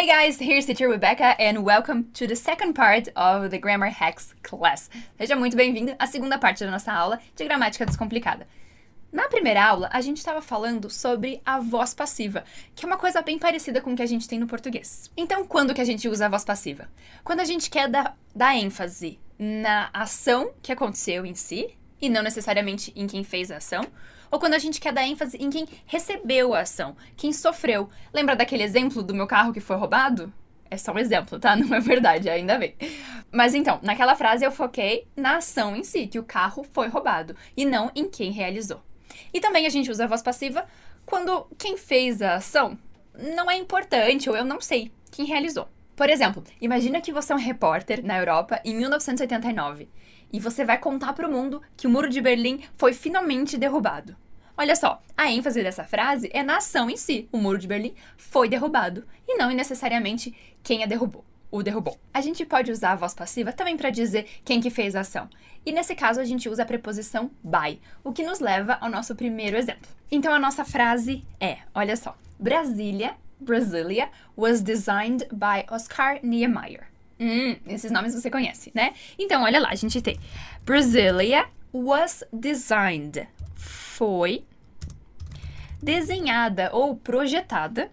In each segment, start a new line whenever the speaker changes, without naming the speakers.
Hey guys, here's teacher Rebecca and welcome to the second part of the Grammar Hacks class. Seja muito bem-vindo à segunda parte da nossa aula de gramática descomplicada. Na primeira aula, a gente estava falando sobre a voz passiva, que é uma coisa bem parecida com o que a gente tem no português. Então, quando que a gente usa a voz passiva? Quando a gente quer dar ênfase na ação que aconteceu em si, e não necessariamente em quem fez a ação, ou quando a gente quer dar ênfase em quem recebeu a ação, quem sofreu. Lembra daquele exemplo do meu carro que foi roubado? É só um exemplo, tá? Não é verdade, ainda bem. Mas então, naquela frase eu foquei na ação em si, que o carro foi roubado, e não em quem realizou. E também a gente usa a voz passiva quando quem fez a ação não é importante, ou eu não sei quem realizou. Por exemplo, imagina que você é um repórter na Europa em 1989 e você vai contar para o mundo que o Muro de Berlim foi finalmente derrubado. Olha só, a ênfase dessa frase é na ação em si. O Muro de Berlim foi derrubado e não necessariamente quem o derrubou. A gente pode usar a voz passiva também para dizer quem que fez a ação. E nesse caso a gente usa a preposição by, o que nos leva ao nosso primeiro exemplo. Então a nossa frase é, olha só, Brasília was designed by Oscar Niemeyer. Esses nomes você conhece, né? Então, olha lá, a gente tem Brasília was designed. Foi desenhada ou projetada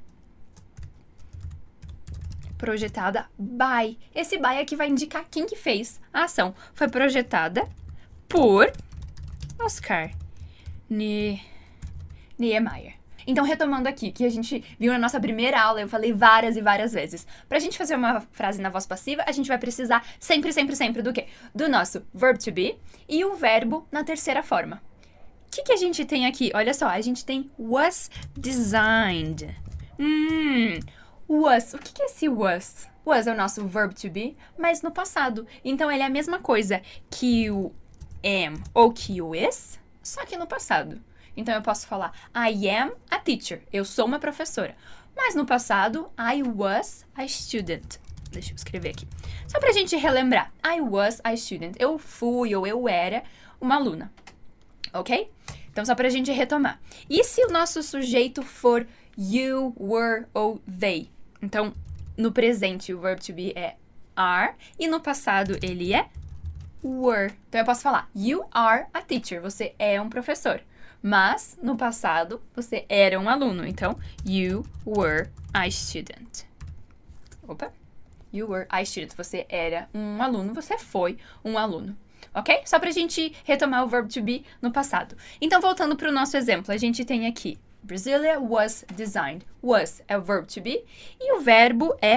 by. Esse by aqui vai indicar quem que fez a ação. Foi projetada por Oscar Niemeyer. Então, retomando aqui, que a gente viu na nossa primeira aula, eu falei várias e várias vezes. Pra gente fazer uma frase na voz passiva, a gente vai precisar sempre do quê? Do nosso verb to be e o verbo na terceira forma. O que a gente tem aqui? Olha só, a gente tem was designed. Was. O que é esse was? Was é o nosso verb to be, mas no passado. Então, ele é a mesma coisa que o am ou que o is, só que no passado. Então, eu posso falar, I am a teacher. Eu sou uma professora. Mas no passado, I was a student. Deixa eu escrever aqui. Só pra gente relembrar. I was a student. Eu fui ou eu era uma aluna. Ok? Então, só pra gente retomar. E se o nosso sujeito for you, were ou they? Então, no presente, o verb to be é are. E no passado, ele é were. Então, eu posso falar, you are a teacher. Você é um professor. Mas, no passado, você era um aluno. Então, you were a student. Opa. You were a student. Você era um aluno, você foi um aluno. Ok? Só pra gente retomar o verb to be no passado. Então, voltando pro nosso exemplo, a gente tem aqui Brasília was designed. Was é o verb to be e o verbo é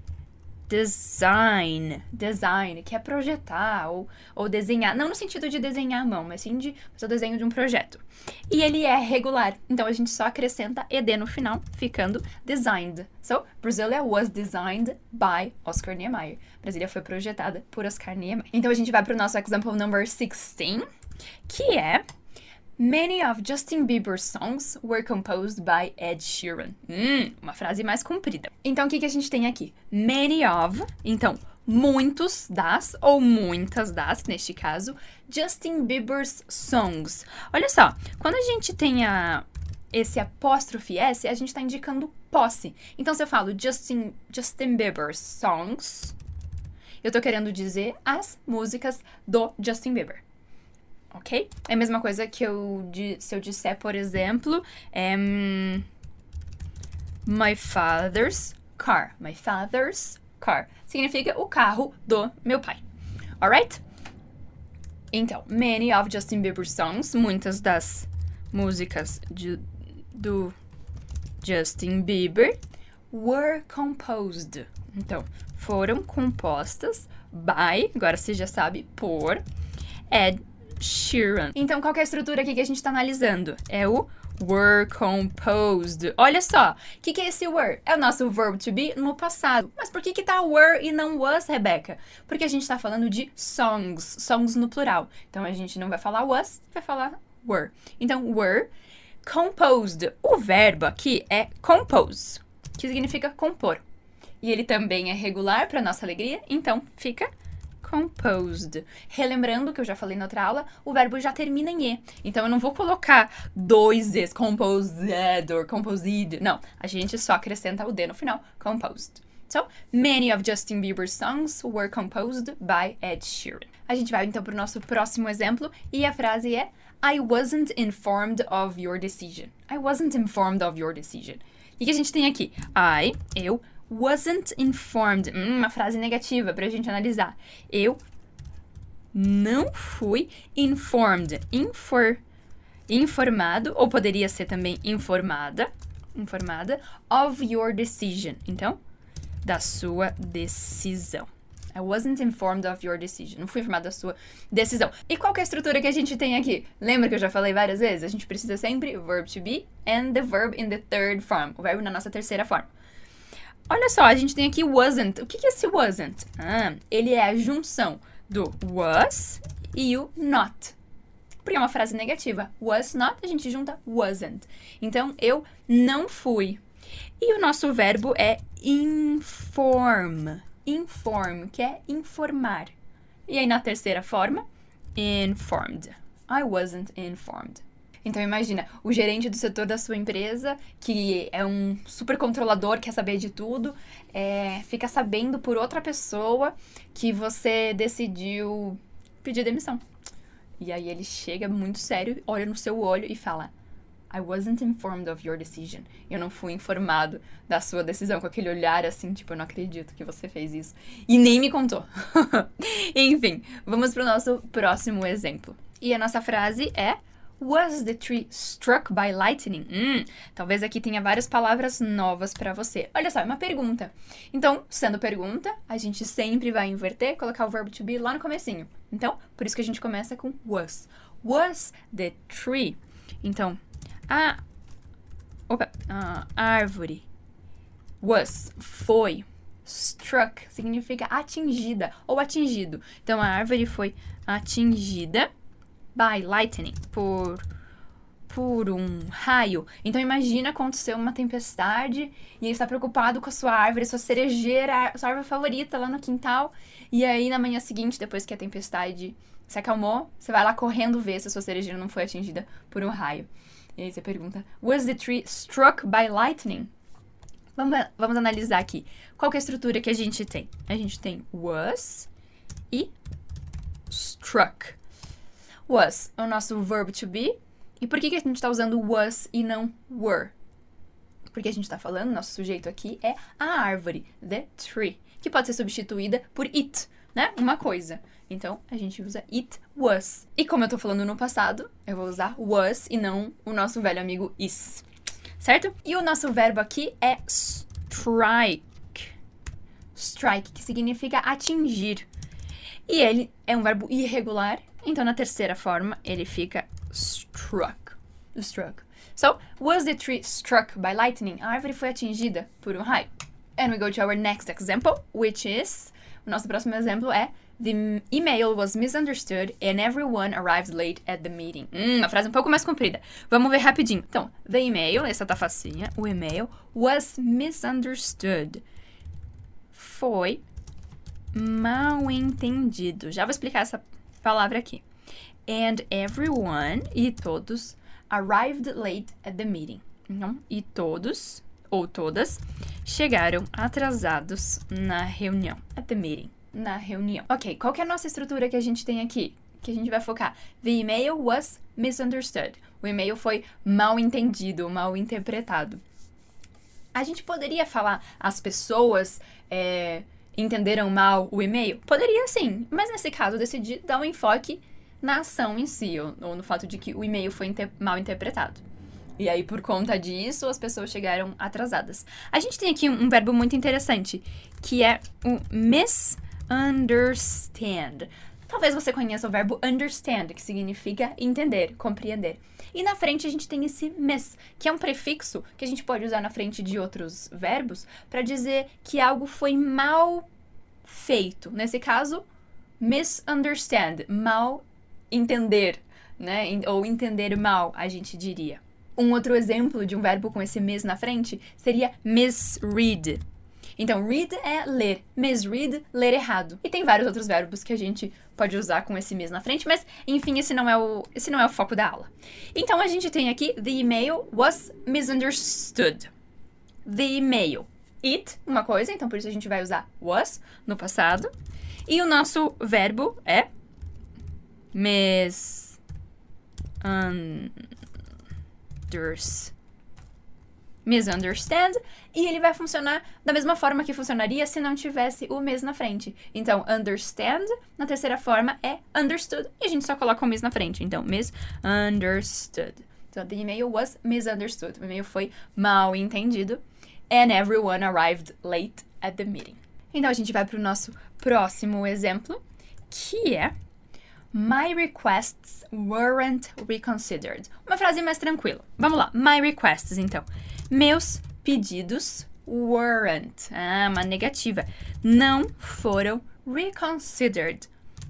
design. Design, que é projetar ou desenhar. Não no sentido de desenhar à mão, mas sim de fazer o desenho de um projeto. E ele é regular. Então, a gente só acrescenta ed no final, ficando designed. So, Brasília was designed by Oscar Niemeyer. Brasília foi projetada por Oscar Niemeyer. Então, a gente vai para o nosso example number 16, que é Many of Justin Bieber's songs were composed by Ed Sheeran. Uma frase mais comprida. Então, o que a gente tem aqui? Many of, então, muitos das, ou muitas das, neste caso, Justin Bieber's songs. Olha só, quando a gente tem esse apóstrofe S, a gente está indicando posse. Então, se eu falo Justin Bieber's songs, eu tô querendo dizer as músicas do Justin Bieber. Ok? É a mesma coisa que se eu disser, por exemplo, my father's car. My father's car. Significa o carro do meu pai. Alright? Então, many of Justin Bieber's songs, muitas das músicas do Justin Bieber, were composed. Então, foram compostas by, agora você já sabe, por Ed Sheeran. Então, qual que é a estrutura aqui que a gente está analisando? É o were composed. Olha só, o que é esse were? É o nosso verb to be no passado. Mas por que tá were e não was, Rebeca? Porque a gente está falando de songs, songs no plural. Então, a gente não vai falar was, vai falar were. Então, were composed. O verbo aqui é compose, que significa compor. E ele também é regular para nossa alegria, então fica composed. Relembrando que eu já falei na outra aula, o verbo já termina em E. Então, eu não vou colocar dois Es, composed or composed. Não, a gente só acrescenta o D no final, composed. So, many of Justin Bieber's songs were composed by Ed Sheeran. A gente vai então para o nosso próximo exemplo e a frase é I wasn't informed of your decision. I wasn't informed of your decision. O que a gente tem aqui? Eu, wasn't informed. Uma frase negativa pra gente analisar. Eu não fui informed. Informado, ou poderia ser também informada, of your decision. Então, da sua decisão. I wasn't informed of your decision. Não fui informada da sua decisão. E qual que é a estrutura que a gente tem aqui? Lembra que eu já falei várias vezes? A gente precisa sempre verb to be and the verb in the third form. O verbo na nossa terceira forma. Olha só, a gente tem aqui wasn't. O que é esse wasn't? Ele é a junção do was e o not. Porque é uma frase negativa. Was not, a gente junta wasn't. Então, eu não fui. E o nosso verbo é inform. Inform, que é informar. E aí, na terceira forma, informed. I wasn't informed. Então, imagina, o gerente do setor da sua empresa, que é um super controlador, quer saber de tudo, fica sabendo por outra pessoa que você decidiu pedir demissão. E aí ele chega muito sério, olha no seu olho e fala I wasn't informed of your decision. Eu não fui informado da sua decisão, com aquele olhar assim, tipo, eu não acredito que você fez isso. E nem me contou. Enfim, vamos pro nosso próximo exemplo. E a nossa frase é Was the tree struck by lightning? Talvez aqui tenha várias palavras novas pra você. Olha só, é uma pergunta. Então, sendo pergunta, a gente sempre vai inverter, colocar o verbo to be lá no comecinho. Então, por isso que a gente começa com was. Was the tree? Então, a árvore foi. Struck significa atingida ou atingido. Então, a árvore foi atingida by lightning, por um raio. Então, imagina aconteceu uma tempestade e ele está preocupado com a sua árvore, sua cerejeira, sua árvore favorita lá no quintal. E aí, na manhã seguinte, depois que a tempestade se acalmou, você vai lá correndo ver se a sua cerejeira não foi atingida por um raio. E aí você pergunta, was the tree struck by lightning? Vamos analisar aqui. Qual que é a estrutura que a gente tem? A gente tem was e struck. Was é o nosso verb to be. E por que a gente está usando was e não were? Porque a gente está falando, nosso sujeito aqui é a árvore, the tree, que pode ser substituída por it, né? Uma coisa. Então, a gente usa it was. E como eu tô falando no passado, eu vou usar was e não o nosso velho amigo is. Certo? E o nosso verbo aqui é strike. Strike, que significa atingir. E ele é um verbo irregular, então na terceira forma ele fica struck. Struck. So, was the tree struck by lightning? A árvore foi atingida por um raio. And we go to our next example, which is... O nosso próximo exemplo é The email was misunderstood and everyone arrived late at the meeting. Uma frase um pouco mais comprida. Vamos ver rapidinho. Então, the email, essa tá facinha. O email was misunderstood. Foi mal entendido. Já vou explicar essa palavra aqui. And everyone, e todos, arrived late at the meeting. Então, e todos, ou todas, chegaram atrasados na reunião. At the meeting. Na reunião. Ok, qual que é a nossa estrutura que a gente tem aqui? Que a gente vai focar. The email was misunderstood. O e-mail foi mal entendido, mal interpretado. A gente poderia falar as pessoas entenderam mal o e-mail? Poderia sim, mas nesse caso eu decidi dar um enfoque na ação em si, ou no fato de que o e-mail foi mal interpretado. E aí, por conta disso, as pessoas chegaram atrasadas. A gente tem aqui um verbo muito interessante, que é o misunderstand. Talvez você conheça o verbo understand, que significa entender, compreender. E na frente a gente tem esse miss, que é um prefixo que a gente pode usar na frente de outros verbos para dizer que algo foi mal feito. Nesse caso, misunderstand, mal entender, né? Ou entender mal, a gente diria. Um outro exemplo de um verbo com esse miss na frente seria misread. Então, read é ler, misread, ler errado. E tem vários outros verbos que a gente pode usar com esse miss na frente, mas, enfim, esse não é o foco da aula. Então, a gente tem aqui, the email was misunderstood. The email. eat uma coisa, então por isso a gente vai usar was no passado. E o nosso verbo é misunderstand, e ele vai funcionar da mesma forma que funcionaria se não tivesse o miss na frente. Então, understand, na terceira forma, é understood, e a gente só coloca o miss na frente. Então, misunderstood. Então, the email was misunderstood. O e-mail foi mal entendido. And everyone arrived late at the meeting. Então, a gente vai para o nosso próximo exemplo, que é My requests weren't reconsidered. Uma frase mais tranquila. Vamos lá. My requests, então. Meus pedidos weren't. Uma negativa. Não foram reconsidered.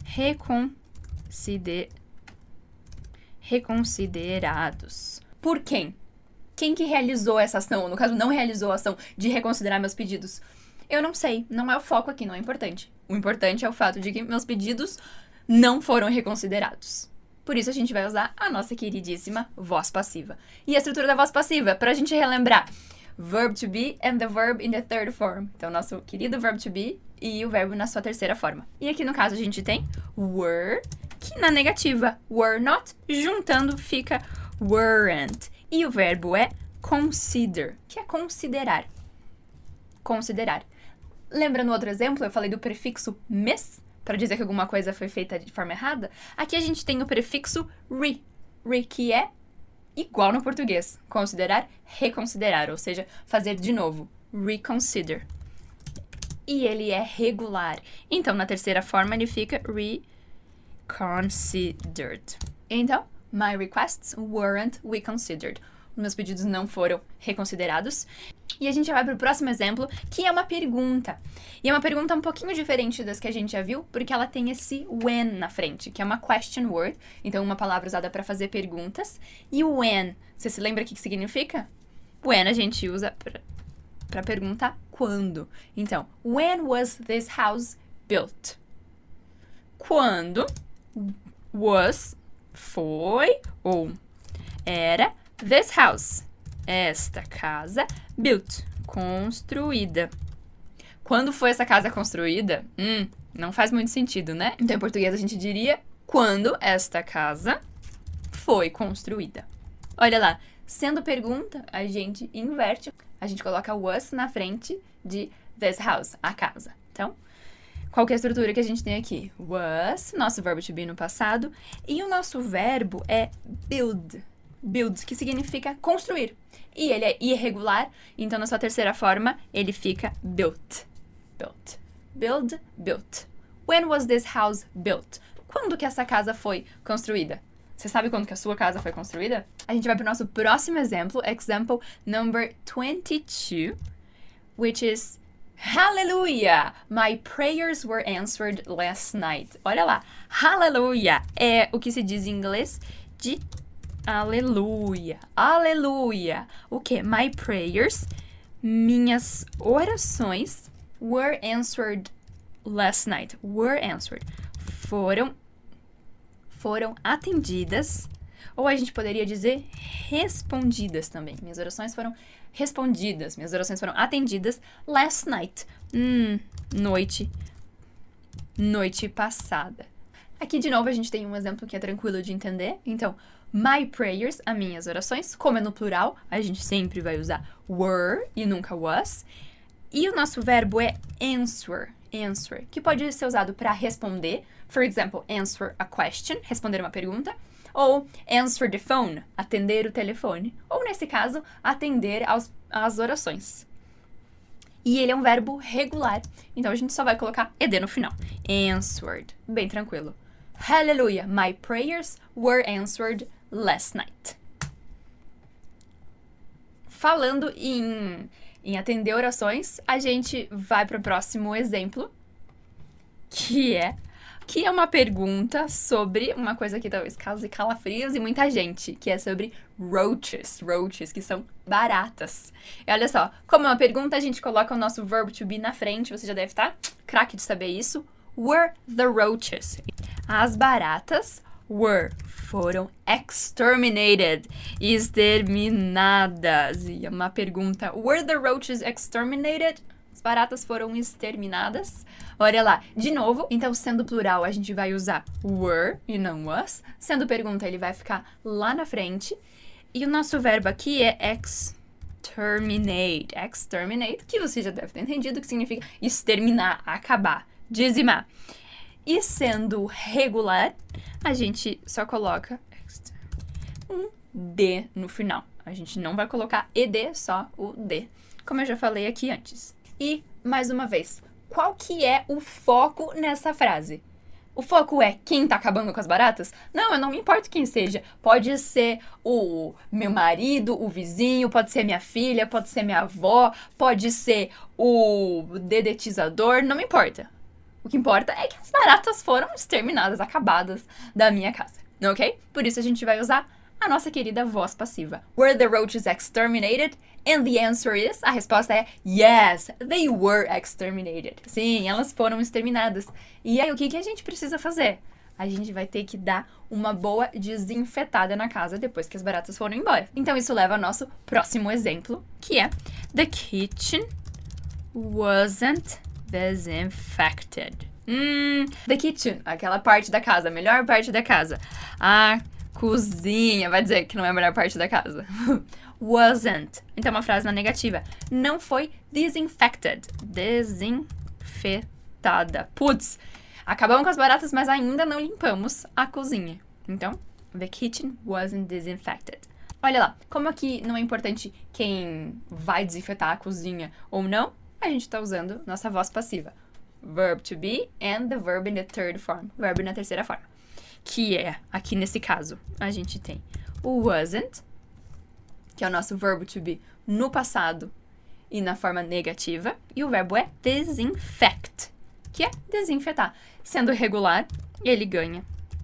Reconsiderados. Por quem? Quem que realizou essa ação? No caso, não realizou a ação de reconsiderar meus pedidos. Eu não sei. Não é o foco aqui, não é importante. O importante é o fato de que meus pedidos não foram reconsiderados. Por isso a gente vai usar a nossa queridíssima voz passiva. E a estrutura da voz passiva, para a gente relembrar. Verb to be and the verb in the third form. Então, nosso querido verb to be e o verbo na sua terceira forma. E aqui no caso a gente tem were, que na negativa, were not, juntando fica weren't. E o verbo é consider, que é considerar. Considerar. Lembra no outro exemplo, eu falei do prefixo miss, para dizer que alguma coisa foi feita de forma errada? Aqui a gente tem o prefixo re, que é igual no português. Considerar, reconsiderar, ou seja, fazer de novo. Reconsider. E ele é regular. Então, na terceira forma, ele fica reconsidered. Então, my requests weren't reconsidered. Meus pedidos não foram reconsiderados. E a gente vai para o próximo exemplo, que é uma pergunta. E é uma pergunta um pouquinho diferente das que a gente já viu, porque ela tem esse when na frente, que é uma question word. Então, uma palavra usada para fazer perguntas. E o when, você se lembra o que significa? When a gente usa para perguntar quando. Então, when was this house built? Quando was, foi ou era this house, esta casa, built, construída. Quando foi essa casa construída? Não faz muito sentido, né? Então, em português, a gente diria quando esta casa foi construída. Olha lá, sendo pergunta, a gente inverte. A gente coloca was na frente de this house, a casa. Então, qual que é a estrutura que a gente tem aqui? Was, nosso verbo to be no passado, e o nosso verbo é build. Build, que significa construir. E ele é irregular, então na sua terceira forma, ele fica built. Built. Build, built. When was this house built? Quando que essa casa foi construída? Você sabe quando que a sua casa foi construída? A gente vai para o nosso próximo exemplo, example number 22, which is Hallelujah! My prayers were answered last night. Olha lá, hallelujah é o que se diz em inglês de aleluia, aleluia. O que? My prayers, minhas orações, were answered last night. Were answered. Foram atendidas, ou a gente poderia dizer respondidas também. Minhas orações foram respondidas, minhas orações foram atendidas last night. Noite passada. Aqui, de novo, a gente tem um exemplo que é tranquilo de entender. Então, my prayers, as minhas orações, como é no plural, a gente sempre vai usar were e nunca was. E o nosso verbo é answer, que pode ser usado para responder. For example, answer a question, responder uma pergunta. Ou answer the phone, atender o telefone. Ou, nesse caso, atender às orações. E ele é um verbo regular, então a gente só vai colocar ed no final. Answered, bem tranquilo. Hallelujah, my prayers were answered last night. Falando em atender orações, a gente vai para o próximo exemplo, que é uma pergunta sobre uma coisa que talvez cause calafrios em muita gente, que é sobre roaches, que são baratas. E olha só, como é uma pergunta, a gente coloca o nosso verb to be na frente, você já deve estar craque de saber isso. Were the roaches? As baratas were, foram exterminated, exterminadas. E uma pergunta, were the roaches exterminated? As baratas foram exterminadas? Olha lá, de novo, então sendo plural a gente vai usar were e não was. Sendo pergunta ele vai ficar lá na frente. E o nosso verbo aqui é exterminate. Exterminate, que você já deve ter entendido que significa exterminar, acabar, dizimar. E sendo regular, a gente só coloca um D no final. A gente não vai colocar ED, só o D, como eu já falei aqui antes. E, mais uma vez, qual que é o foco nessa frase? O foco é quem tá acabando com as baratas? Não, eu não me importo quem seja. Pode ser o meu marido, o vizinho, pode ser minha filha, pode ser minha avó, pode ser o dedetizador, não me importa. O que importa é que as baratas foram exterminadas, acabadas da minha casa, ok? Por isso a gente vai usar a nossa querida voz passiva. Were the roaches exterminated? And the answer is, a resposta é yes, they were exterminated. Sim, elas foram exterminadas. E aí, o que a gente precisa fazer? A gente vai ter que dar uma boa desinfetada na casa depois que as baratas foram embora. Então, isso leva ao nosso próximo exemplo, que é the kitchen wasn't disinfected. The kitchen, aquela parte da casa, a melhor parte da casa. A cozinha, vai dizer que não é a melhor parte da casa. Wasn't. Então, uma frase na negativa. Não foi disinfected. Desinfetada. Putz, acabamos com as baratas, mas ainda não limpamos a cozinha. Então, the kitchen wasn't disinfected. Olha lá, como aqui não é importante quem vai desinfetar a cozinha ou não, a gente tá usando nossa voz passiva. Verb to be and the verb in the third form. Verbo na terceira forma. Que é, aqui nesse caso, a gente tem o wasn't, que é o nosso verbo to be no passado e na forma negativa. E o verbo é disinfect, que é desinfetar. Sendo regular, ele ganha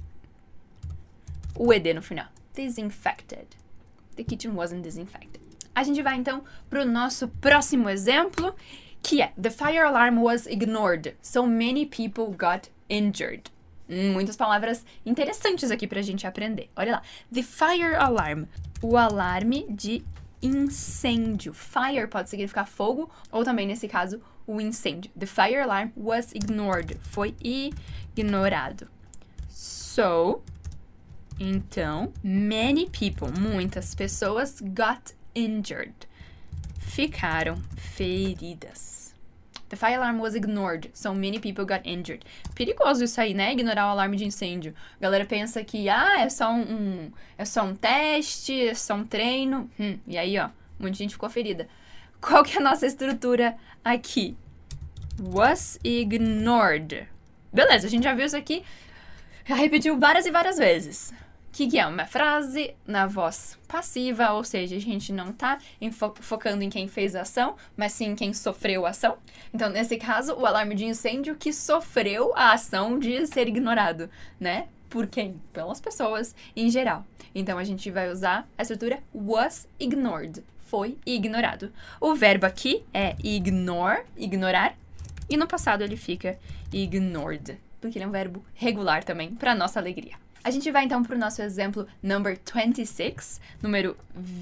o ED no final. Disinfected. The kitchen wasn't disinfected. A gente vai, então, para o nosso próximo exemplo, que é the fire alarm was ignored, so many people got injured. Muitas palavras interessantes aqui pra gente aprender. Olha lá. The fire alarm. O alarme de incêndio. Fire pode significar fogo, ou também, nesse caso, o incêndio. The fire alarm was ignored. Foi ignorado. So, então, many people, muitas pessoas, got injured. Ficaram feridas. The fire alarm was ignored, so many people got injured. Perigoso isso aí, né? Ignorar o alarme de incêndio. A galera pensa que, é só um teste, é só um treino. E aí, ó, muita gente ficou ferida. Qual que é a nossa estrutura aqui? Was ignored. Beleza, a gente já viu isso aqui. Já repetiu várias e várias vezes. O que é uma frase na voz passiva, ou seja, a gente não tá focando em quem fez a ação, mas sim em quem sofreu a ação. Então, nesse caso, o alarme de incêndio que sofreu a ação de ser ignorado, né? Por quem? Pelas pessoas em geral. Então, a gente vai usar a estrutura was ignored. Foi ignorado. O verbo aqui é ignore, ignorar, e no passado ele fica ignored, porque ele é um verbo regular também, para nossa alegria. A gente vai então para o nosso exemplo number 26, número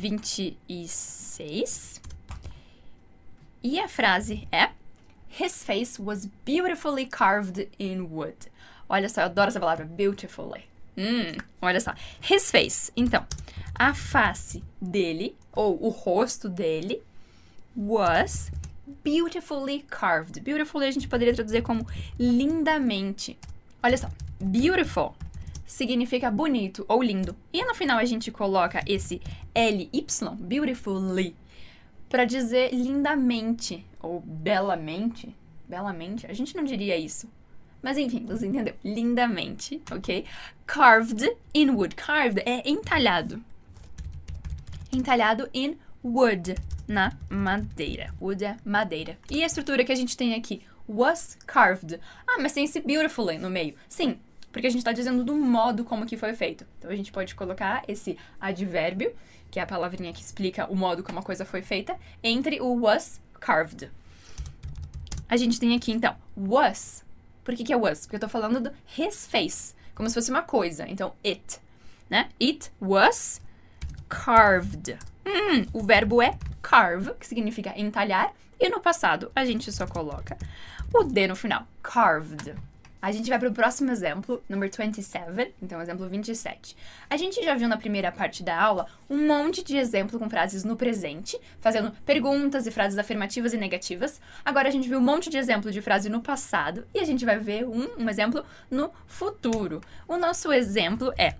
26. E a frase é: His face was beautifully carved in wood. Olha só, eu adoro essa palavra, beautifully. Olha só, his face. Então, a face dele, ou o rosto dele, was beautifully carved. Beautifully a gente poderia traduzir como lindamente. Olha só, beautiful significa bonito ou lindo. E no final a gente coloca esse ly, beautifully, para dizer lindamente ou belamente. Belamente? A gente não diria isso. Mas enfim, você entendeu. Lindamente, ok? Carved in wood. Carved é entalhado. Entalhado in wood, na madeira. Wood é madeira. E a estrutura que a gente tem aqui? Was carved. Mas tem esse beautifully no meio. Sim, porque a gente está dizendo do modo como que foi feito. Então, a gente pode colocar esse advérbio, que é a palavrinha que explica o modo como a coisa foi feita, entre o was carved. A gente tem aqui, então, was. Por que é was? Porque eu tô falando do his face. como se fosse uma coisa. Então, it, né? It was carved. O verbo é carve, que significa entalhar. E no passado, a gente só coloca o D no final. Carved. A gente vai para o próximo exemplo, number 27, então exemplo 27. A gente já viu na primeira parte da aula um monte de exemplo com frases no presente, fazendo perguntas e frases afirmativas e negativas. Agora a gente viu um monte de exemplo de frase no passado e a gente vai ver um exemplo no futuro. O nosso exemplo é: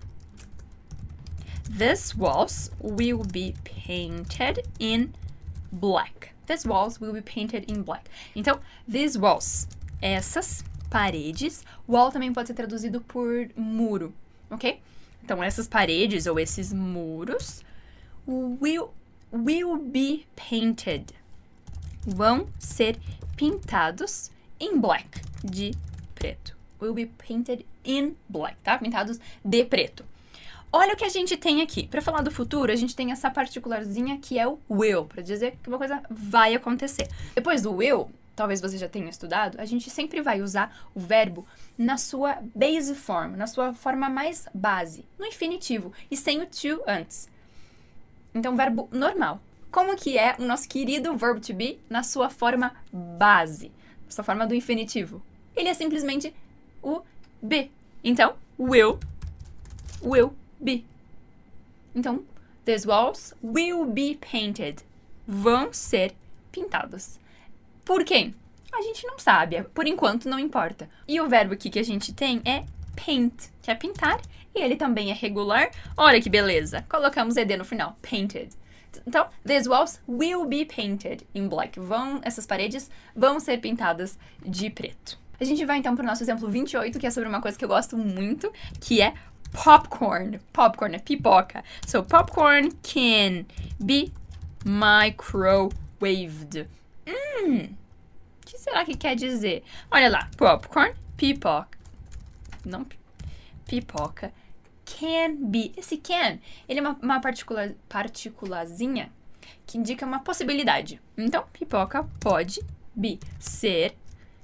These walls will be painted in black. These walls will be painted in black. Então, these walls, essas paredes. Wall também pode ser traduzido por muro, ok? Então, essas paredes ou esses muros will be painted. Vão ser pintados in black, de preto. Will be painted in black, tá? Pintados de preto. Olha o que a gente tem aqui. Para falar do futuro, a gente tem essa particularzinha que é o will, para dizer que uma coisa vai acontecer. Depois do will, talvez você já tenha estudado, a gente sempre vai usar o verbo na sua base form, na sua forma mais base, no infinitivo, e sem o to antes. Então, verbo normal. Como que é o nosso querido verb to be na sua forma base, na sua forma do infinitivo? Ele é simplesmente o be. Então, will be. Então, these walls will be painted. Vão ser pintados. Por quem? A gente não sabe. Por enquanto, não importa. E o verbo aqui que a gente tem é paint, que é pintar. E ele também é regular. Olha que beleza. Colocamos ed no final. Painted. Então, these walls will be painted in black. Essas paredes vão ser pintadas de preto. A gente vai então para o nosso exemplo 28, que é sobre uma coisa que eu gosto muito, que é popcorn. Popcorn é pipoca. So, popcorn can be microwaved. O que será que quer dizer? Olha lá. Popcorn, pipoca. Não, pipoca. Can be. Esse can, ele é uma particularzinha que indica uma possibilidade. Então, pipoca pode ser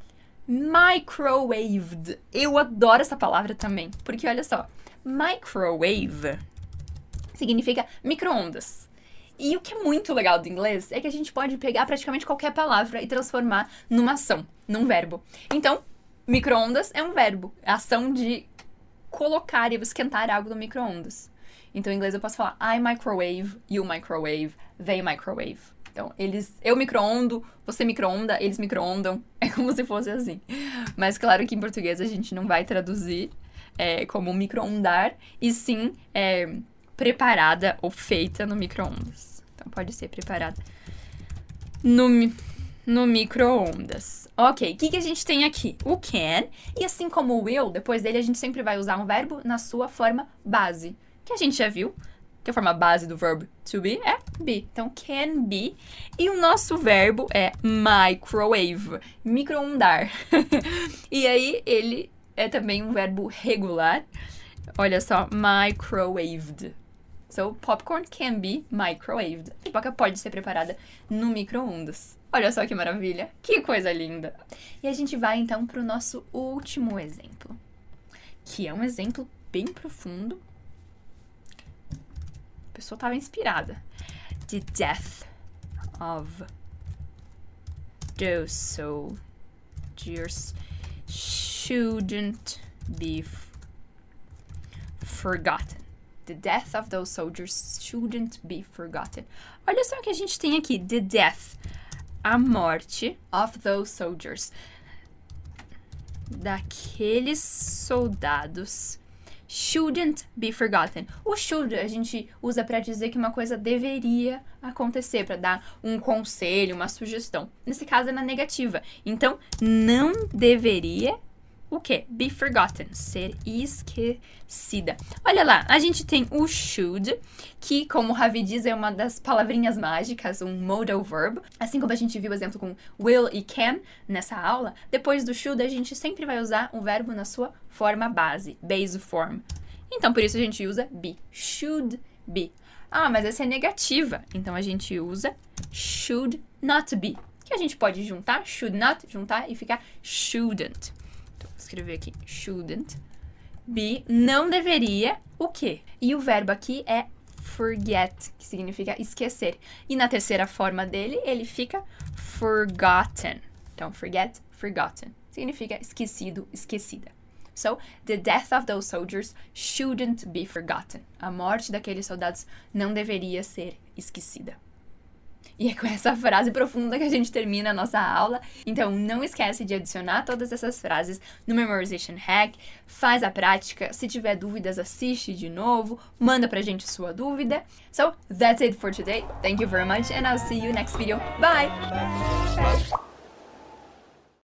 microwaved. Eu adoro essa palavra também, porque olha só, microwave significa micro-ondas. E o que é muito legal do inglês é que a gente pode pegar praticamente qualquer palavra e transformar numa ação, num verbo. Então, micro-ondas é um verbo, é a ação de colocar e esquentar algo no micro-ondas. Então, em inglês eu posso falar I microwave, you microwave, they microwave. Então, eu micro-ondo, você micro-onda, eles micro-ondam. É como se fosse assim. Mas claro que em português a gente não vai traduzir como micro-ondar, e sim preparada ou feita no micro-ondas. Então, pode ser preparada no micro-ondas. Ok, o que a gente tem aqui? O can, e assim como o will, depois dele a gente sempre vai usar um verbo na sua forma base, que a gente já viu, que a forma base do verbo to be é be. Então, can be. E o nosso verbo é microwave, micro-ondar. E aí, ele é também um verbo regular. Olha só, microwaved. So, popcorn can be microwaved. A pipoca pode ser preparada no micro-ondas. Olha só que maravilha. Que coisa linda. E a gente vai, então, para o nosso último exemplo, que é um exemplo bem profundo. A pessoa estava inspirada. The death of those soldiers shouldn't be forgotten. The death of those soldiers shouldn't be forgotten. Olha só o que a gente tem aqui. The death, a morte of those soldiers, daqueles soldados, shouldn't be forgotten. O should a gente usa para dizer que uma coisa deveria acontecer, para dar um conselho, uma sugestão. Nesse caso é na negativa. Então, não deveria o quê? Be forgotten, ser esquecida. Olha lá, a gente tem o should, que, como o Ravi diz, é uma das palavrinhas mágicas, um modal verb. Assim como a gente viu o exemplo com will e can nessa aula, depois do should a gente sempre vai usar um verbo na sua forma base, base form. Então, por isso a gente usa be, should be. Ah, mas essa é negativa, então a gente usa should not be, que a gente pode juntar, should not, juntar e ficar shouldn't. Então, vou escrever aqui, shouldn't be não deveria o quê? E o verbo aqui é forget, que significa esquecer. E na terceira forma dele, ele fica forgotten. Então, forget, forgotten. Significa esquecido, esquecida. So, the death of those soldiers shouldn't be forgotten. A morte daqueles soldados não deveria ser esquecida. E é com essa frase profunda que a gente termina a nossa aula. Então, não esquece de adicionar todas essas frases no Memorization Hack. Faz a prática. Se tiver dúvidas, assiste de novo. Manda pra gente sua dúvida. So, that's it for today. Thank you very much and I'll see you next video. Bye!